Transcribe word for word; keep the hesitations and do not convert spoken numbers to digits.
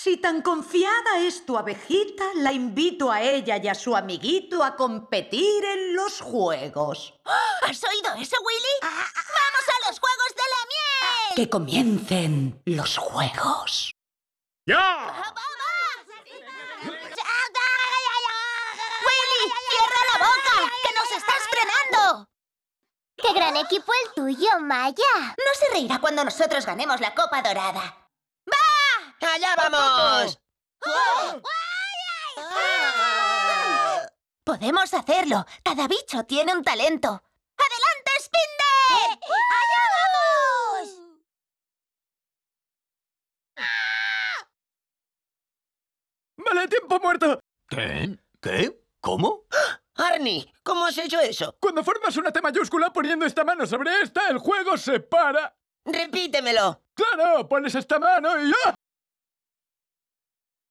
Si tan confiada es tu abejita, la invito a ella y a su amiguito a competir en los juegos. ¿Has oído eso, Willy? ¡Vamos a los Juegos de la Miel! ¡Que comiencen los juegos! ¡Ya! ¡Willy, cierra la boca! ¡Que nos estás frenando! ¡Qué gran equipo el tuyo, Maya! No se reirá cuando nosotros ganemos la Copa Dorada. ¡Va! ¡Allá vamos! Podemos hacerlo. Cada bicho tiene un talento. ¡Adelante, Spinde! ¡Allá vamos! ¡Vale, tiempo muerto! ¿Qué? ¿Qué? ¿Cómo? Arnie, ¿cómo has hecho eso? Cuando formas una T mayúscula poniendo esta mano sobre esta, el juego se para. Repítemelo. ¡Claro! Pones esta mano y ¡ya!